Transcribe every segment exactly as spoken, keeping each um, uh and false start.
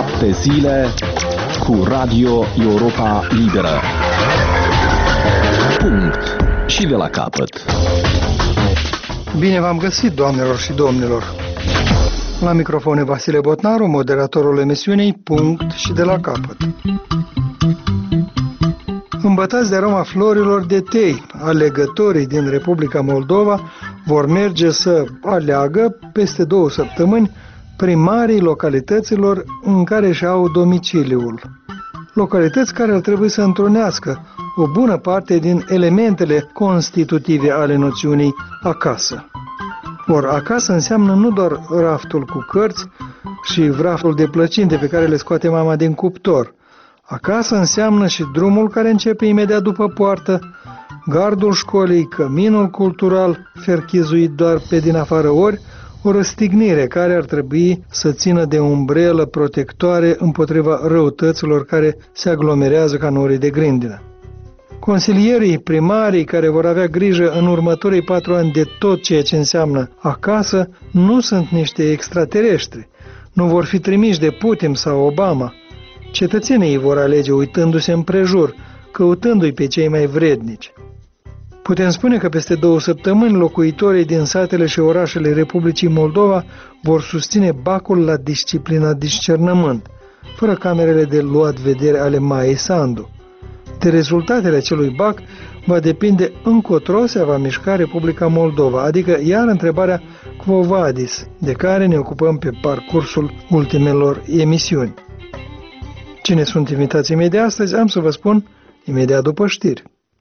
Șapte zile cu Radio Europa Liberă. Punct. Și de la capăt. Bine v-am găsit, doamnelor și domnilor. La microfon e Vasile Botnaru, moderatorul emisiunii Punct și de la capăt. Îmbătați de aroma florilor de tei, alegătorii din Republica Moldova vor merge să aleagă peste două săptămâni primarii localităților în care își au domiciliul. Localități care ar trebui să întrunească o bună parte din elementele constitutive ale noțiunii acasă. Or, acasă înseamnă nu doar raftul cu cărți și raftul de plăcinte pe care le scoate mama din cuptor. Acasă înseamnă și drumul care începe imediat după poartă, gardul școlii, căminul cultural, ferchizuit doar pe din afară, ori o răstignire care ar trebui să țină de umbrelă protectoare împotriva răutăților care se aglomerează ca norii de grindină. Consilierii, primarii care vor avea grijă în următorii patru ani de tot ceea ce înseamnă acasă nu sunt niște extraterestri, nu vor fi trimiși de Putin sau Obama. Cetățenii îi vor alege uitându-se împrejur, căutându-i pe cei mai vrednici. Putem spune că peste două săptămâni locuitorii din satele și orașele Republicii Moldova vor susține bacul la disciplina discernământ, fără camerele de luat vedere ale Maiei Sandu. De rezultatele acelui bac va depinde încotro se va mișca Republica Moldova, adică iar întrebarea Quo vadis, de care ne ocupăm pe parcursul ultimelor emisiuni. Cine sunt invitații mei de astăzi, am să vă spun imediat după știri.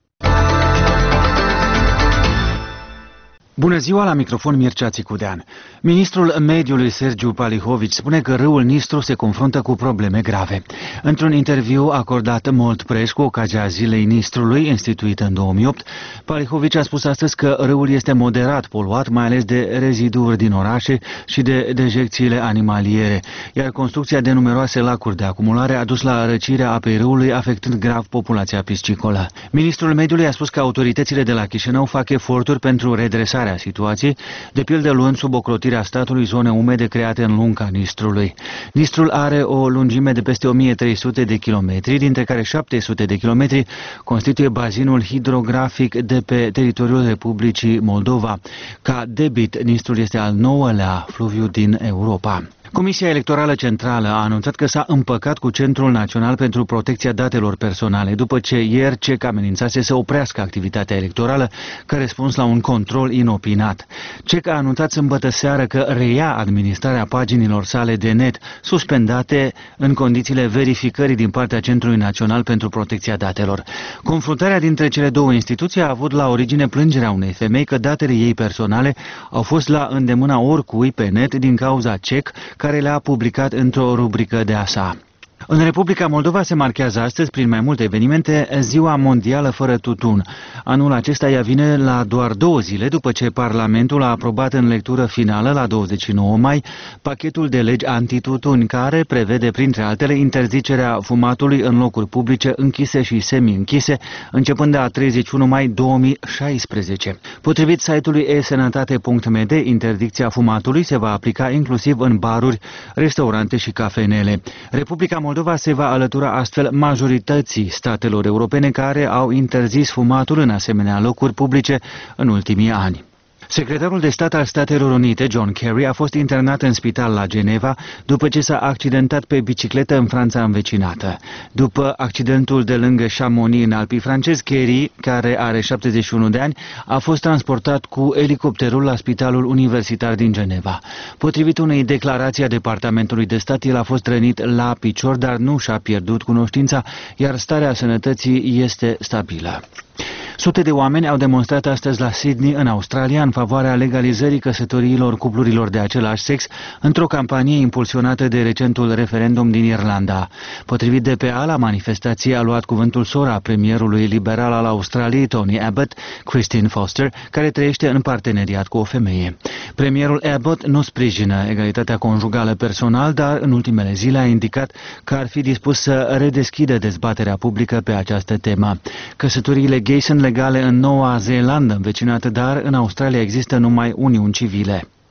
Bună ziua, la microfon Mircea Țicudean. Ministrul Mediului Sergiu Palihovici spune că râul Nistru se confruntă cu probleme grave. Într-un interviu acordat Mold Press cu ocazia Zilei Nistrului, instituită în două mii opt, Palihovici a spus astăzi că râul este moderat poluat, mai ales de reziduuri din orașe și de dejecțiile animaliere, iar construcția de numeroase lacuri de acumulare a dus la răcirea apei râului, afectând grav populația piscicolă. Ministrul Mediului a spus că autoritățile de la Chișinău fac eforturi pentru redresarea a situației, de pildă luând sub ocrotirea statului zone umede create în lunga Nistrului. Nistrul are o lungime de peste o mie trei sute de kilometri, dintre care șapte sute de kilometri constituie bazinul hidrografic de pe teritoriul Republicii Moldova. Ca debit, Nistrul este al nouălea fluviu din Europa. Comisia Electorală Centrală a anunțat că s-a împăcat cu Centrul Național pentru Protecția Datelor Personale, după ce ieri C E C amenințase să oprească activitatea electorală ca răspuns la un control inopinat. C E C a anunțat sâmbătă seară că reia administrarea paginilor sale de net, suspendate în condițiile verificării din partea Centrului Național pentru Protecția Datelor. Confruntarea dintre cele două instituții a avut la origine plângerea unei femei că datele ei personale au fost la îndemâna oricui pe net din cauza C E C, care le-a publicat într-o rubrică de-a sa. În Republica Moldova se marchează astăzi, prin mai multe evenimente, Ziua Mondială fără tutun. Anul acesta ea vine la doar două zile după ce Parlamentul a aprobat în lectură finală, la douăzeci și nouă mai, pachetul de legi antitutun, care prevede, printre altele, interzicerea fumatului în locuri publice închise și semi-închise, începând de la treizeci și unu mai două mii șaisprezece. Potrivit site-ului e sănătate punct m d, interdicția fumatului se va aplica inclusiv în baruri, restaurante și cafenele. Republica Moldova se va alătura astfel majorității statelor europene care au interzis fumatul în asemenea locuri publice în ultimii ani. Secretarul de stat al Statelor Unite, John Kerry, a fost internat în spital la Geneva după ce s-a accidentat pe bicicletă în Franța învecinată. După accidentul de lângă Chamonix în Alpii francezi, Kerry, care are șaptezeci și unu de ani, a fost transportat cu elicopterul la Spitalul Universitar din Geneva. Potrivit unei declarații a Departamentului de Stat, el a fost rănit la picior, dar nu și-a pierdut cunoștința, iar starea sănătății este stabilă. Sute de oameni au demonstrat astăzi la Sydney, în Australia, în favoarea legalizării căsătoriilor cuplurilor de același sex, într-o campanie impulsionată de recentul referendum din Irlanda. Potrivit D P A, la manifestație a luat cuvântul sora premierului liberal al Australiei, Tony Abbott, Christine Foster, care trăiește în parteneriat cu o femeie. Premierul Abbott nu sprijină egalitatea conjugală personal, dar în ultimele zile a indicat că ar fi dispus să redeschidă dezbaterea publică pe această temă. Căsătoriile gay sunt legale în Noua Zeelandă învecinată, dar în Australia există numai uniuni civile.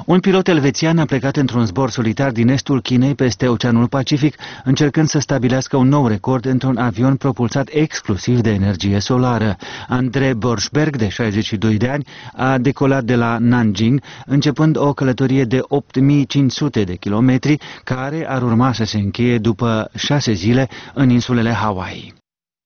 Un pilot elvețian a plecat într-un zbor solitar din estul Chinei peste Oceanul Pacific, încercând să stabilească un nou record într-un avion propulsat exclusiv de energie solară. Andrei Borșberg, de șaizeci și doi de ani, a decolat de la Nanjing, începând o călătorie de opt mii cinci sute de kilometri, care ar urma să se încheie după șase zile în insulele Hawaii.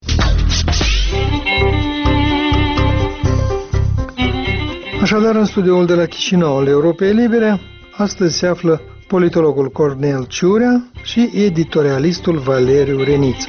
Așadar, în studioul de la Chișinău al Europei Libere, astăzi se află politologul Cornel Ciurea și editorialistul Valeriu Reniță.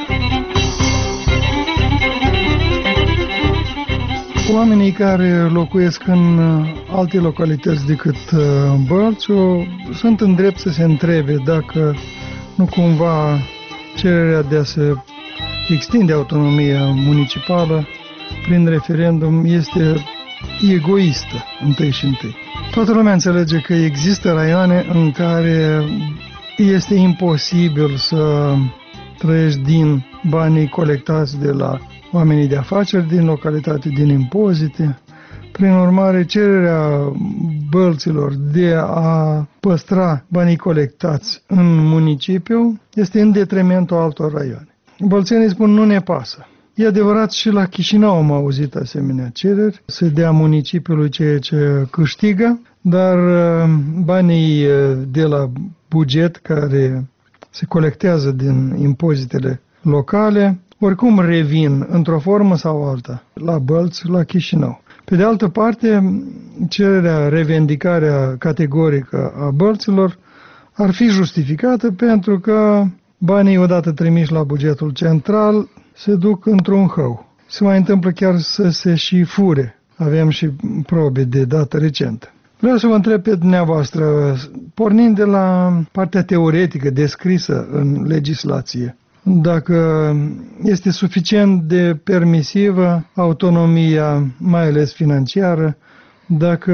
Oamenii care locuiesc în alte localități decât Bălțiu sunt în drept să se întrebe dacă nu cumva cererea de a se extinde autonomia municipală prin referendum este egoistă, întâi și întâi. Toată lumea înțelege că există raioane în care este imposibil să trăiești din banii colectați de la oamenii de afaceri din localitate, din impozite. Prin urmare, cererea bălților de a păstra banii colectați în municipiu este în detrimentul altor raioane. Bălțenii spun nu ne pasă. E adevărat, și la Chișinău am auzit asemenea cereri, se dea municipiului ceea ce câștigă, dar banii de la buget care se colectează din impozitele locale oricum revin într-o formă sau alta la Bălți, la Chișinău. Pe de altă parte, cererea, revendicarea categorică a bălților ar fi justificată pentru că banii odată trimiși la bugetul central se duc într-un hău. Se mai întâmplă chiar să se și fure. Avem și probe de dată recentă. Vreau să vă întreb pe dumneavoastră, pornind de la partea teoretică descrisă în legislație, dacă este suficient de permisivă autonomia, mai ales financiară, dacă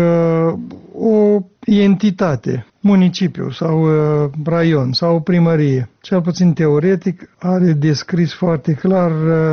o entitate, municipiu sau raion sau primărie, cel puțin teoretic, are descris foarte clar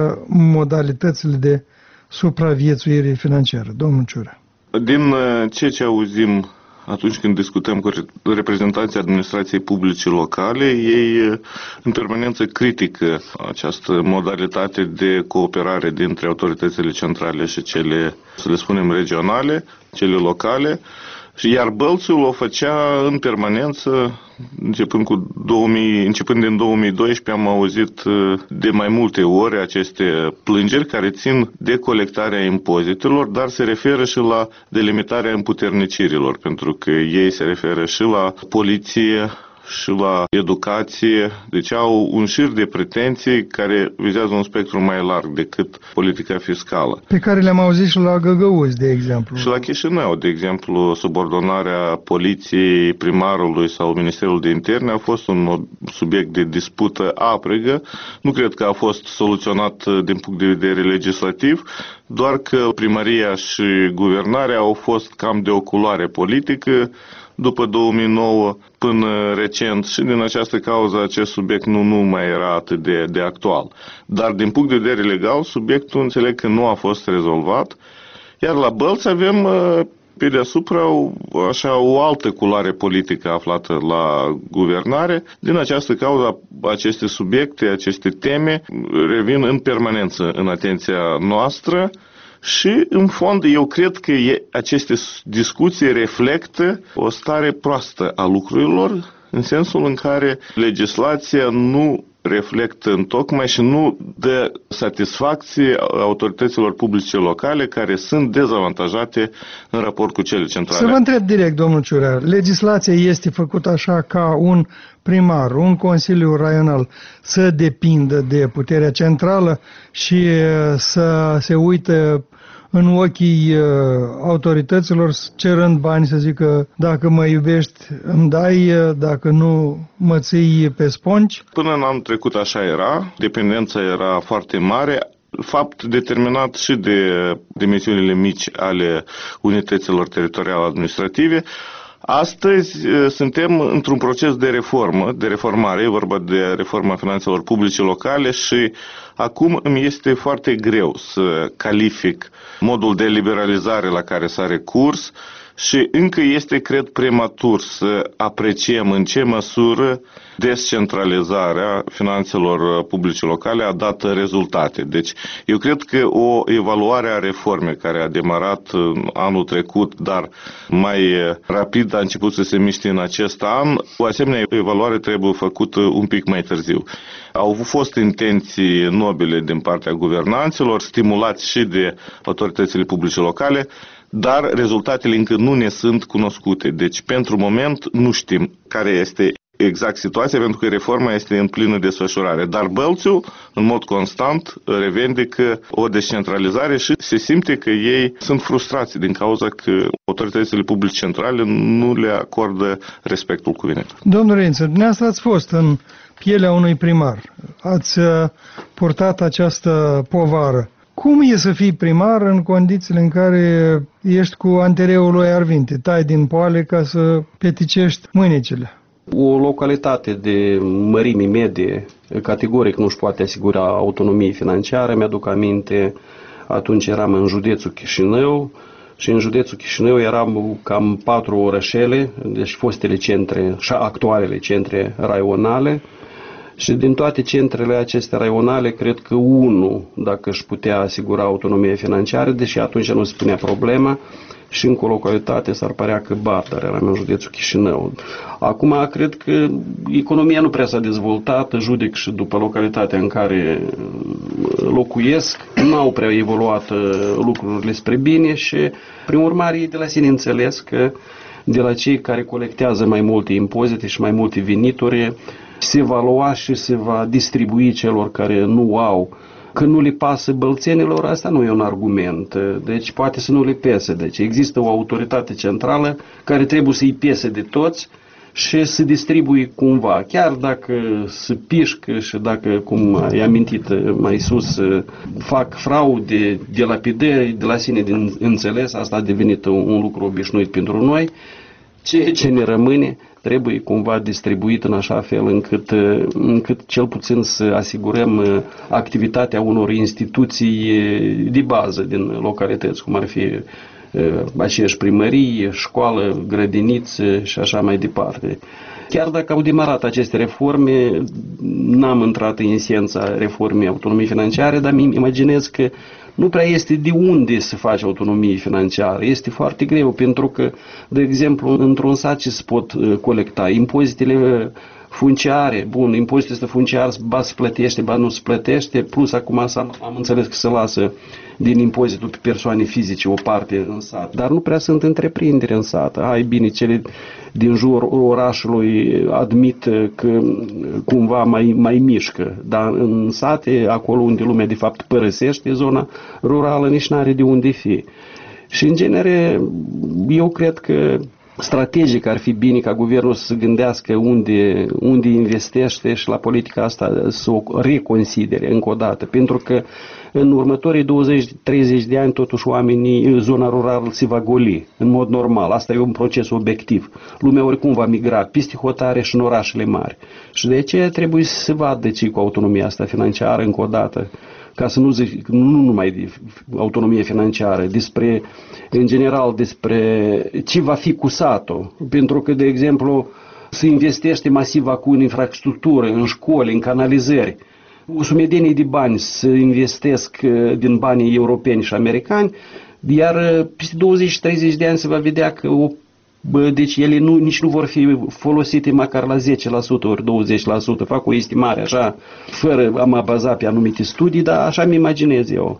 modalitățile de supraviețuire financiară. Domnul Ciurea. Din ceea ce auzim atunci când discutăm cu reprezentanții administrației publice locale, ei în permanență critică această modalitate de cooperare dintre autoritățile centrale și cele, să le spunem, regionale, cele locale, iar Bălțiul o făcea în permanență, începând, cu două mii, începând din două mii doisprezece, am auzit de mai multe ori aceste plângeri care țin de colectarea impozitelor, dar se referă și la delimitarea împuternicirilor, pentru că ei se referă și la poliție și la educație, deci au un șir de pretenții care vizează un spectru mai larg decât politica fiscală. Pe care le-am auzit și la Găgăuzi, de exemplu. Și la Chișinău, de exemplu, subordonarea poliției, primarului sau Ministerul de Interne a fost un subiect de dispută aprigă. Nu cred că a fost soluționat din punct de vedere legislativ, doar că primăria și guvernarea au fost cam de o culoare politică după două mii nouă până recent și din această cauză acest subiect nu, nu mai era atât de, de actual. Dar din punct de vedere legal, subiectul înțeleg că nu a fost rezolvat, iar la Bălți avem pe deasupra așa, o altă culoare politică aflată la guvernare. Din această cauză aceste subiecte, aceste teme revin în permanență în atenția noastră. Și, în fond, eu cred că aceste discuții reflectă o stare proastă a lucrurilor, în sensul în care legislația nu reflectă întocmai și nu dă satisfacție autorităților publice locale care sunt dezavantajate în raport cu cele centrale. Să vă întreb direct, domnul Ciurea, legislația este făcută așa ca un primar, un consiliu raional să depindă de puterea centrală și să se uită în ochii autorităților cerând bani, să zică dacă mă iubești îmi dai, dacă nu mă ții pe spongi? Până în anul trecut așa era, dependența era foarte mare, fapt determinat și de dimensiunile mici ale unităților teritoriale administrative. Astăzi suntem într-un proces de reformă, de reformare, e vorba de reforma finanțelor publice locale și acum îmi este foarte greu să calific modul de liberalizare la care s-a recurs și încă este, cred, prematur să apreciem în ce măsură descentralizarea finanțelor publice locale a dat rezultate. Deci, eu cred că o evaluare a reformei care a demarat anul trecut, dar mai rapid a început să se miște în acest an, o asemenea evaluare trebuie făcută un pic mai târziu. Au fost intenții nobile din partea guvernanților, stimulați și de autoritățile publice locale, dar rezultatele încă nu ne sunt cunoscute. Deci, pentru moment, nu știm care este exact situația, pentru că reforma este în plină desfășurare. Dar Bălțiu, în mod constant, revendică o descentralizare și se simte că ei sunt frustrați din cauza că autoritățile publice centrale nu le acordă respectul cuvenit. Domnule Rență, dumneavoastră ați fost în pielea unui primar. Ați purtat această povară. Cum e să fii primar în condițiile în care ești cu antereul lui Arvinte? Tai din poale ca să peticești mâinicile. O localitate de mărime medie categoric nu își poate asigura autonomie financiară. Mi-aduc aminte, atunci eram în județul Chișinău și în județul Chișinău eram cam patru orășele, deci fostele centre și actualele centre raionale. Și din toate centrele acestea raionale, cred că unul, dacă își putea asigura autonomie financiară, deși atunci nu se punea problema, și încă o localitate s-ar părea că Bartăr, eram în județul Chișinău. Acum, cred că economia nu prea s-a dezvoltat, judec și după localitatea în care locuiesc, nu au prea evoluat lucrurile spre bine și, prin urmare, de la sine înțeles că de la cei care colectează mai multe impozite și mai multe venituri, se va lua și se va distribui celor care nu au. Că nu le pasă bălțenilor, asta nu e un argument. Deci poate să nu le pese. Deci există o autoritate centrală care trebuie să-i pese de toți și să distribui cumva. Chiar dacă se pișcă și dacă, cum ai amintit mai sus, fac fraude, dilapidări, de la sine din înțeles, asta a devenit un, un lucru obișnuit pentru noi. Ceea ce ne rămâne trebuie cumva distribuit în așa fel încât, încât cel puțin să asigurăm activitatea unor instituții de bază din localități, cum ar fi aceeași primărie, școală, grădinițe și așa mai departe. Chiar dacă au demarat aceste reforme, n-am intrat în esența reformei autonomiei financiare, dar îmi imaginez că nu prea este de unde să faci autonomie financiară. Este foarte greu, pentru că, de exemplu, într-un sat ce se pot colecta impozitele funciare, bun, impozitul este funciar, ba se plătește, ba nu se plătește, plus acum am înțeles că se lasă din impozitul pe persoane fizice o parte în sat, dar nu prea sunt întreprinderi în sat. Ai bine, cele din jur orașului admit că cumva mai, mai mișcă, dar în sate, acolo unde lumea de fapt părăsește zona rurală, nici n-are de unde fi. Și în genere, eu cred că strategic ar fi bine ca guvernul să se gândească unde, unde investește și la politica asta să o reconsidere încă o dată, pentru că în următorii douăzeci treizeci de ani totuși oamenii, zona rurală se va goli în mod normal. Asta e un proces obiectiv. Lumea oricum va migra peste hotare și în orașele mari. Și de aceea trebuie să se vadă ce cu autonomia asta financiară încă o dată, ca să nu zic, nu numai de autonomie financiară, despre, în general, despre ce va fi cu satul. Pentru că, de exemplu, se investește masiv acum în infrastructură, în școli, în canalizări. O sumedenie de bani se investesc din banii europeni și americani, iar peste douăzeci treizeci de ani se va vedea că o Bă, deci ele nu, nici nu vor fi folosite măcar la zece la sută ori douăzeci la sută. Fac o estimare așa, fără a mă baza pe anumite studii, dar așa mi imaginez eu,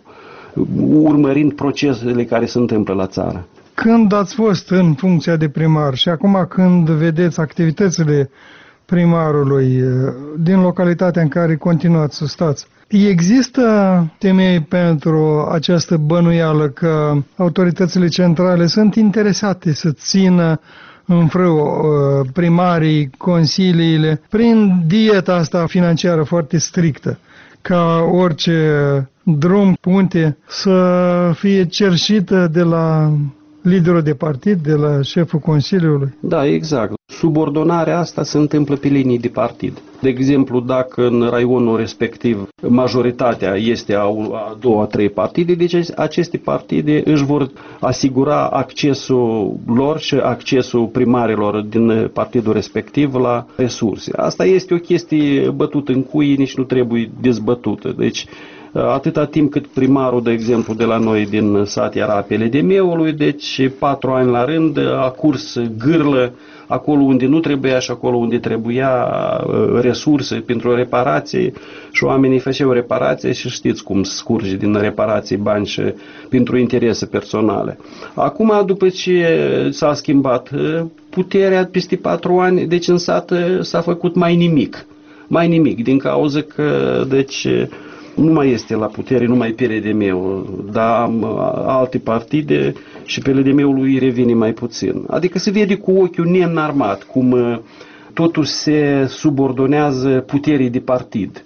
urmărind procesele care se întâmplă la țară. Când ați fost în funcția de primar și acum când vedeți activitățile primarului din localitatea în care continuați să stați, există temei pentru această bănuială că autoritățile centrale sunt interesate să țină în frâu primarii, consiliile, prin dieta asta financiară foarte strictă, ca orice drum, punte, să fie cerșită de la liderul de partid, de la șeful Consiliului? Da, exact. Subordonarea asta se întâmplă pe linii de partid. De exemplu, dacă în raionul respectiv majoritatea este a, a două, a trei partide, deci aceste partide își vor asigura accesul lor și accesul primarilor din partidul respectiv la resurse. Asta este o chestie bătută în cuie, nici nu trebuie dezbătută. Deci, atâta timp cât primarul, de exemplu, de la noi din sat era pe L D M-ului, deci patru ani la rând a curs gârlă acolo unde nu trebuia și acolo unde trebuia resurse pentru reparații și oamenii făceau reparații și știți cum scurge din reparații bani și pentru interese personale. Acum, după ce s-a schimbat puterea peste patru ani, deci în sat s-a făcut mai nimic. Mai nimic, din cauza că, deci, nu mai este la putere, nu mai pe L D M-ul, dar alte partide și pe L D M-ul lui revine mai puțin. Adică se vede cu ochiul neînarmat cum totul se subordonează puterii de partid.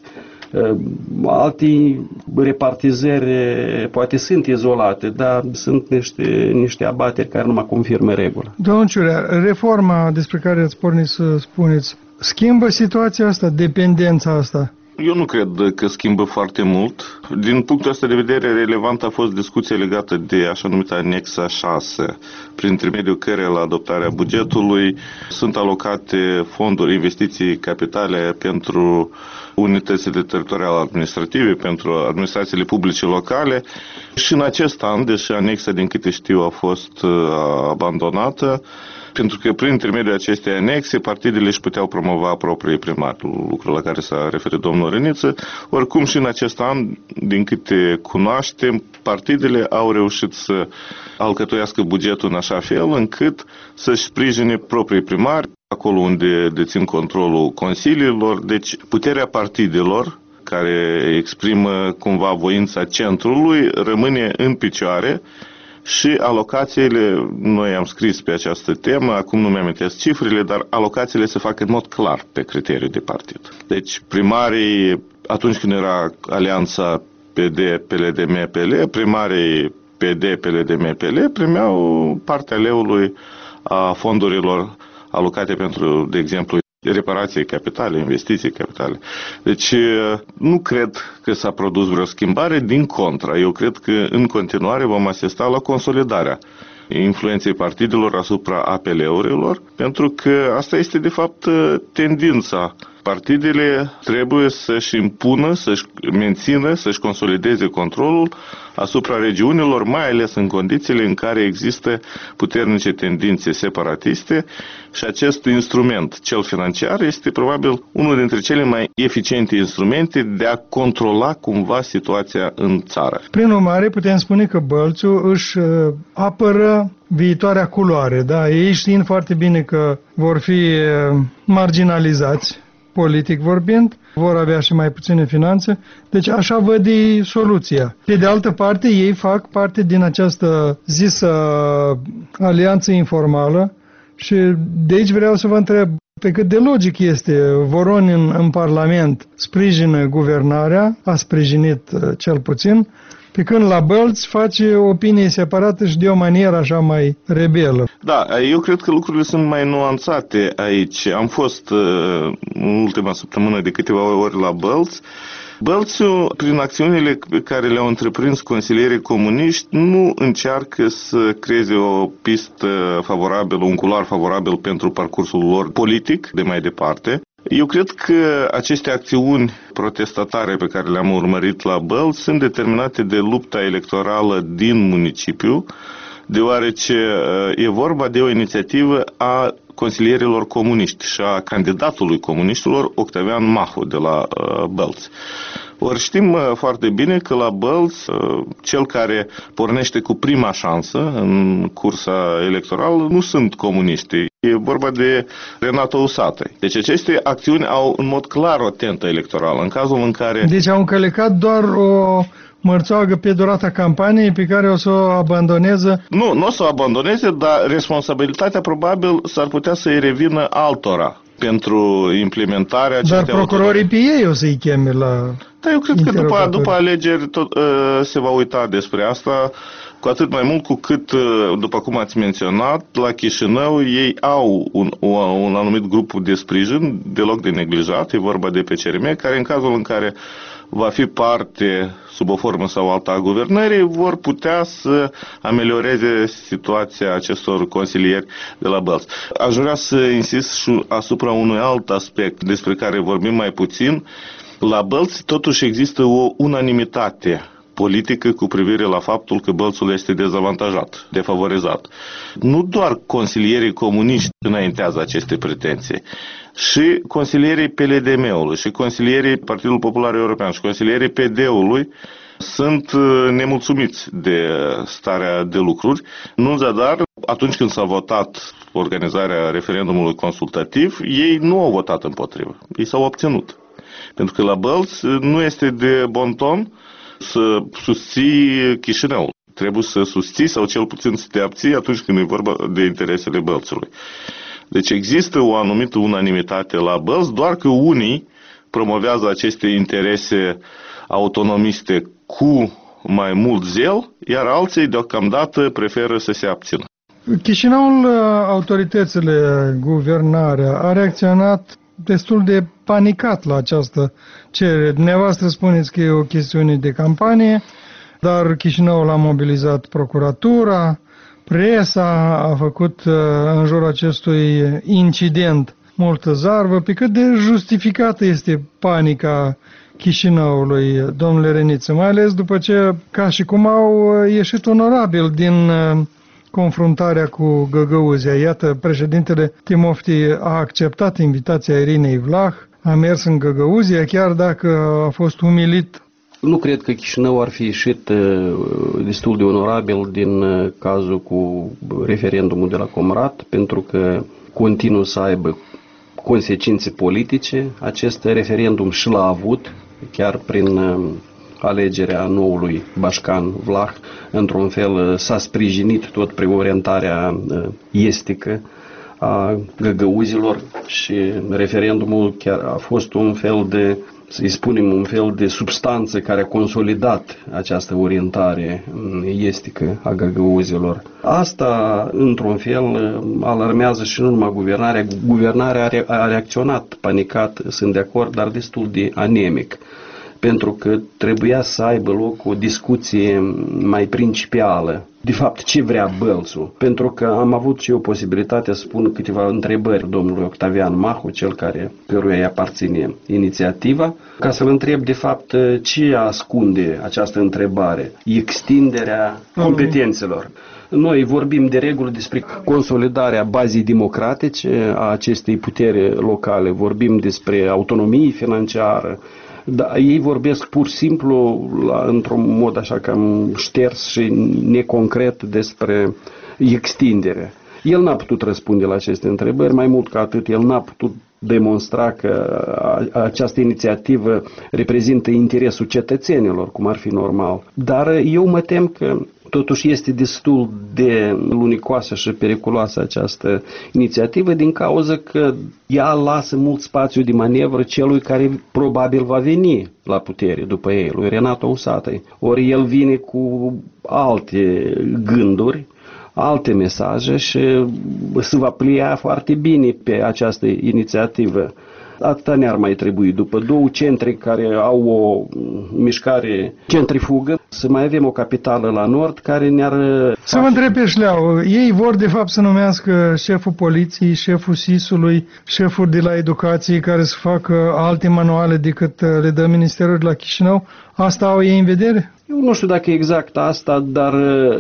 Alte repartizări poate sunt izolate, dar sunt niște, niște abateri care nu mai confirmă regula. Domnul Ciurea, reforma despre care ați pornit să spuneți, schimbă situația asta, dependența asta? Eu nu cred că schimbă foarte mult. Din punctul ăsta de vedere, relevant a fost discuția legată de așa numită anexa șase, prin intermediul căreia la adoptarea bugetului sunt alocate fonduri, investiții capitale pentru unitățile teritoriale administrative, pentru administrațiile publice locale. Și în acest an, deși anexa, din câte știu, a fost abandonată, pentru că prin intermediul acestei anexe partidele își puteau promova proprii primari, lucrul la care s-a referit domnul Răniță. Oricum și în acest an, din câte cunoaștem, partidele au reușit să alcătuiască bugetul în așa fel încât să-și sprijine proprii primari, acolo unde dețin controlul consiliilor. Deci puterea partidelor, care exprimă cumva voința centrului, rămâne în picioare. Și alocațiile, noi am scris pe această temă, acum nu mi-amintesc cifrele, dar alocațiile se fac în mod clar pe criteriu de partid. Deci primarii, atunci când era alianța P D P L D M P L, primarii P D P L D M P L primeau partea leului a fondurilor alocate pentru, de exemplu, reparații capitale, investiții capitale. Deci nu cred că s-a produs vreo schimbare, din contra. Eu cred că în continuare vom asista la consolidarea influenței partidelor asupra A P L-urilor, pentru că asta este de fapt tendința. Partidele trebuie să-și impună, să-și mențină, să-și consolideze controlul asupra regiunilor, mai ales în condițiile în care există puternice tendințe separatiste și acest instrument, cel financiar, este probabil unul dintre cele mai eficiente instrumente de a controla cumva situația în țară. Prin urmare, putem spune că Bălțul își apără viitoarea culoare, da? Ei știind foarte bine că vor fi marginalizați, politic vorbind, vor avea și mai puține finanțe, deci așa văd ei soluția. Pe de altă parte, ei fac parte din această zisă alianță informală și de aici vreau să vă întreb pe cât de logic este. Voroni în, în Parlament sprijină guvernarea, a sprijinit cel puțin, pe când la Bălț face o opinie separată și de o manieră așa mai rebelă. Da, eu cred că lucrurile sunt mai nuanțate aici. Am fost în ultima săptămână de câteva ori la Bălț. Bălțul, prin acțiunile pe care le-au întreprins consilierii comuniști, nu încearcă să creeze o pistă favorabilă, un culoar favorabil pentru parcursul lor politic de mai departe. Eu cred că aceste acțiuni protestatare pe care le-am urmărit la Bălț sunt determinate de lupta electorală din municipiu, deoarece e vorba de o inițiativă a consilierilor comuniști și a candidatului comuniștilor Octavian Mahu de la Bălț. Ori știm foarte bine că la Bălț, cel care pornește cu prima șansă în cursa electorală nu sunt comuniști. E vorba de Renato Usatăi. Deci aceste acțiuni au în mod clar o tentă electorală. În cazul în care... Deci au încălecat doar o mărțoagă pe durata campaniei pe care o să o abandoneze? Nu, nu o să o abandoneze, dar responsabilitatea probabil s-ar putea să-i revină altora pentru implementarea acestei Dar procurorii pe ei o să-i cheme la... Da, eu cred că după, după alegeri tot, uh, se va uita despre asta. Cu atât mai mult cu cât, după cum ați menționat, la Chișinău ei au un, un anumit grup de sprijin deloc de neglijat, e vorba de P C R M, care în cazul în care va fi parte sub o formă sau alta a guvernării, vor putea să amelioreze situația acestor consilieri de la Bălți. Aș vrea să insist și asupra unui alt aspect despre care vorbim mai puțin. La Bălți totuși există o unanimitate politică cu privire la faptul că Bălțul este dezavantajat, defavorizat. Nu doar consilierii comuniști înaintează aceste pretenții, și consilierii P L D M-ului, și consilierii Partidului Popular European, și consilierii P D-ului sunt nemulțumiți de starea de lucruri. Nu în zadar, atunci când s-a votat organizarea referendumului consultativ, ei nu au votat împotrivă, ei s-au obținut. Pentru că la Bălți nu este de bon ton să susții Chișinăul. Trebuie să susții sau cel puțin să te abții atunci când e vorba de interesele Bălțului. Deci există o anumită unanimitate la Bălți, doar că unii promovează aceste interese autonomiste cu mai mult zel, iar alții deocamdată preferă să se abțină. Chișinăul, autoritățile, guvernarea, a reacționat destul de panicat la această cerere. Dumneavoastră spuneți că e o chestiune de campanie, dar Chișinăul a mobilizat procuratura, presa a făcut în jurul acestui incident multă zarvă. Pe cât de justificată este panica Chișinăului, domnule Reniță, mai ales după ce, ca și cum au ieșit onorabil din confruntarea cu Găgăuzia. Iată, președintele Timofti a acceptat invitația Irinei Vlah, a mers în Găgăuzia, chiar dacă a fost umilit. Nu cred că Chișinău ar fi ieșit destul de onorabil din cazul cu referendumul de la Comrat, pentru că continuă să aibă consecințe politice. Acest referendum și l-a avut, chiar prin alegerea noului Bașcan Vlah, într-un fel s-a sprijinit tot preorientarea estică a găgăuzilor și referendumul chiar a fost un fel de, să-i spunem, un fel de substanță care a consolidat această orientare estică a găgăuzilor. Asta, într-un fel, alarmează și nu numai guvernarea. Guvernarea a reacționat panicat, sunt de acord, dar destul de anemic, pentru că trebuia să aibă loc o discuție mai principială. De fapt, ce vrea Bălțul? Pentru că am avut și eu posibilitatea să spun câteva întrebări domnului Octavian Mahu, cel care, căruia îi aparține inițiativa, ca să-l întreb, de fapt, ce ascunde această întrebare? Extinderea competențelor. Noi vorbim de regulă despre consolidarea bazei democratice a acestei puteri locale, vorbim despre autonomie financiară. Da, ei vorbesc pur și simplu, la, într-un mod așa cam șters și neconcret, despre extindere. El n-a putut răspunde la aceste întrebări, mai mult ca atât, el n-a putut demonstra că această inițiativă reprezintă interesul cetățenilor, cum ar fi normal. Dar eu mă tem că totuși este destul de lunicoasă și periculoasă această inițiativă din cauza că ea lasă mult spațiu de manevră celui care probabil va veni la putere după ei, lui Renato Usatăi. Ori el vine cu alte gânduri, alte mesaje și se va plia foarte bine pe această inițiativă. Atâta ne-ar mai trebui. După două centre care au o mișcare centrifugă, să mai avem o capitală la nord care ne-ar... Să mă întreb pe șleau, ei vor de fapt să numească șeful poliției, șeful S I S-ului, șeful de la educație care să facă alte manuale decât le dă Ministerul de la Chișinău. Asta au ei în vedere? Eu nu știu dacă e exact asta, dar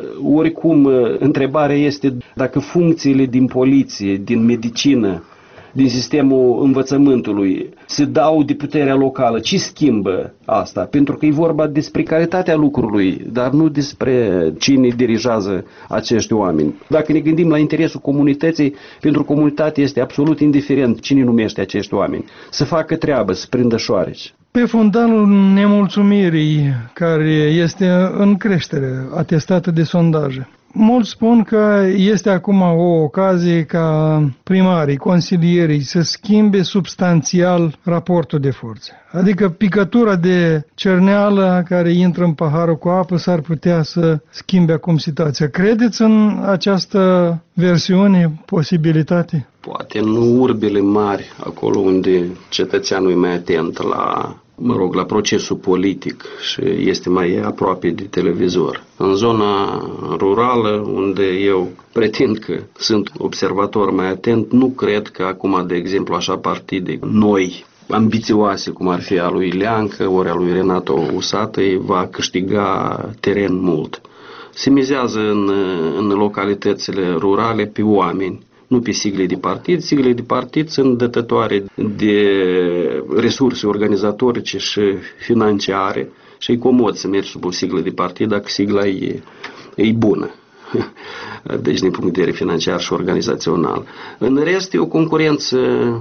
oricum întrebarea este dacă funcțiile din poliție, din medicină, din sistemul învățământului se dau de puterea locală. Ce schimbă asta? Pentru că e vorba despre calitatea lucrului, dar nu despre cine dirigează acești oameni. Dacă ne gândim la interesul comunității, pentru comunitate este absolut indiferent cine numește acești oameni. Să facă treabă, să prindă șoareci. Pe fundalul nemulțumirii care este în creștere, atestată de sondaje, Mulți spun că este acum o ocazie ca primarii, consilierii să schimbe substanțial raportul de forțe. Adică picătura de cerneală care intră în paharul cu apă s-ar putea să schimbe acum situația. Credeți în această versiune, posibilitate? Poate în urbile mari, acolo unde cetățeanul e mai atent la, mă rog, la procesul politic și este mai aproape de televizor. În zona rurală, unde eu pretind că sunt observator mai atent, nu cred că acum, de exemplu, așa partide noi, ambițioase, cum ar fi a lui Leancă ori a lui Renato Usatăi, va câștiga teren mult. Se mizează în, în localitățile rurale pe oameni, nu pe sigle de partid. Sigle de partid sunt dătătoare de resurse organizatorice și financiare și e comod să mergi sub o siglă de partid dacă sigla e, e bună. Deci din punct de vedere financiar și organizațional. În rest e o concurență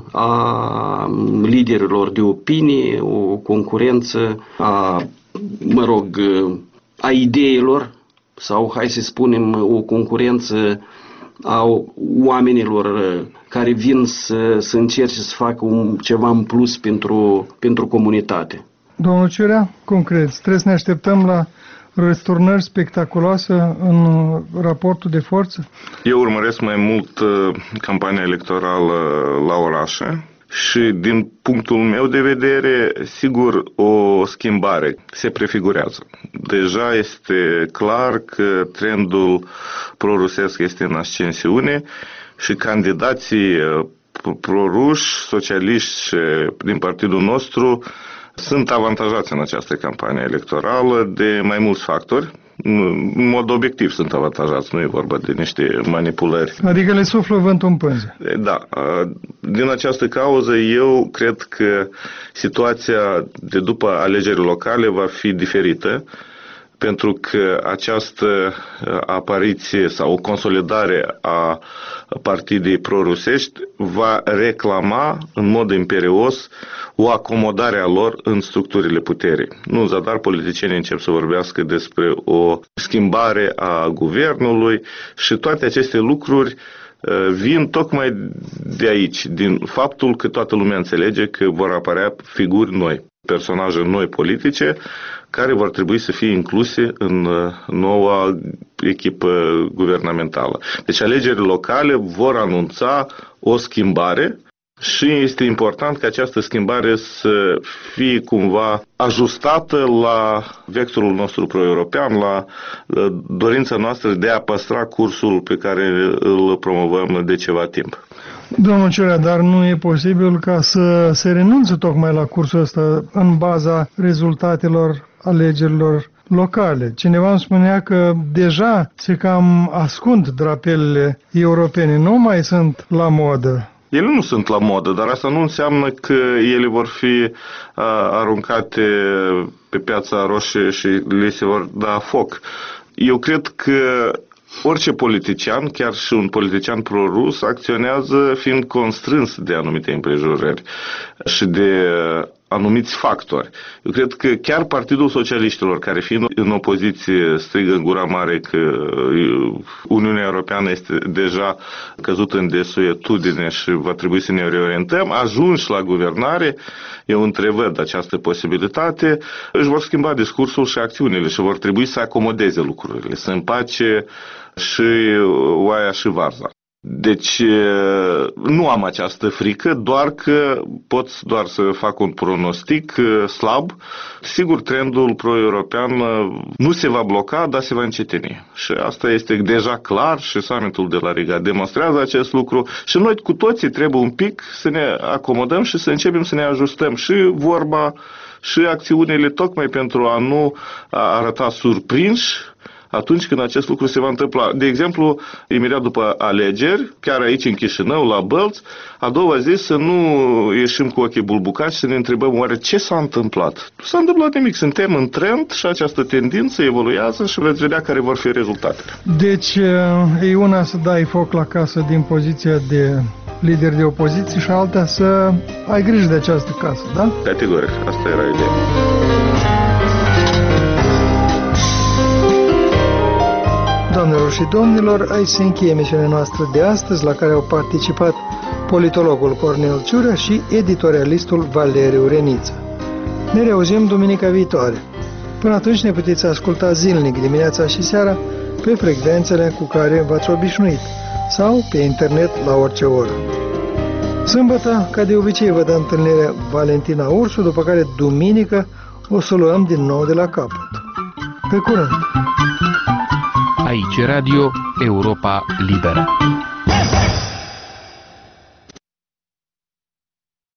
a liderilor de opinie, o concurență a, mă rog, a ideilor sau, hai să spunem, o concurență a oamenilor care vin să, să încerce să facă un, ceva în plus pentru, pentru comunitate. Domnul Ciurea, concret, trebuie să ne așteptăm la răsturnări spectaculoase în raportul de forță? Eu urmăresc mai mult uh, campania electorală la orașe și din punctul meu de vedere, sigur, o schimbare se prefigurează. Deja este clar că trendul prorusesc este în ascensiune și candidații proruși, socialiști din partidul nostru sunt avantajați în această campanie electorală de mai mulți factori. În mod obiectiv sunt avantajați, nu e vorba de niște manipulări. Adică le suflă vântul în pânze. Da. Din această cauză eu cred că situația de după alegeri locale va fi diferită, pentru că această apariție sau o consolidare a partidei prorusești va reclama în mod imperios o acomodare a lor în structurile puterii. Nu în zadar politicienii încep să vorbească despre o schimbare a guvernului și toate aceste lucruri vin tocmai de aici, din faptul că toată lumea înțelege că vor apărea figuri noi, personaje noi politice, care vor trebui să fie incluse în noua echipă guvernamentală. Deci alegerile locale vor anunța o schimbare și este important ca această schimbare să fie cumva ajustată la vectorul nostru pro-european, la dorința noastră de a păstra cursul pe care îl promovăm de ceva timp. Domnul Ciurea, dar nu e posibil ca să se renunțe tocmai la cursul ăsta în baza rezultatelor alegerilor locale. Cineva îmi spunea că deja se cam ascund drapelele europene, nu mai sunt la modă. Ele nu sunt la modă, dar asta nu înseamnă că ele vor fi uh, aruncate pe Piața Roșie și le se vor da foc. Eu cred că orice politician, chiar și un politician pro-rus, acționează fiind constrâns de anumite împrejurări și de anumiți factori. Eu cred că chiar Partidul Socialiștilor, care fiind în opoziție strigă în gura mare că Uniunea Europeană este deja căzută în desuetudine și va trebui să ne reorientăm, ajunși la guvernare, eu întrevăd această posibilitate, își vor schimba discursul și acțiunile și vor trebui să acomodeze lucrurile, să împace și oaia și varza. Deci nu am această frică, doar că pot doar să fac un pronostic slab. Sigur, trendul pro-european nu se va bloca, dar se va încetini. Și asta este deja clar și summitul de la Riga demonstrează acest lucru și noi cu toții trebuie un pic să ne acomodăm și să începem să ne ajustăm și vorba și acțiunile tocmai pentru a nu arăta surprinși atunci când acest lucru se va întâmpla. De exemplu, imediat după alegeri, chiar aici în Chișinău, la Bălți, a doua zi să nu ieșim cu ochii bulbucați și să ne întrebăm oare ce s-a întâmplat. Nu s-a întâmplat nimic, suntem în trend și această tendință evoluează și veți vedea care vor fi rezultatele. Deci e una să dai foc la casă din poziția de lider de opoziție și alta să ai grijă de această casă, da? Categoric, asta era ideea. Doamnelor și domnilor, aici se încheie emisiunea noastră de astăzi, la care au participat politologul Cornel Ciură și editorialistul Valeriu Reniță. Ne reauzim duminica viitoare. Până atunci ne puteți asculta zilnic dimineața și seara pe frecvențele cu care v-ați obișnuit sau pe internet la orice oră. Sâmbătă, ca de obicei, vă dă întâlnire Valentina Ursu, după care duminică o să luăm din nou de la capăt. Pe curând! Aici Radio Europa Liberă.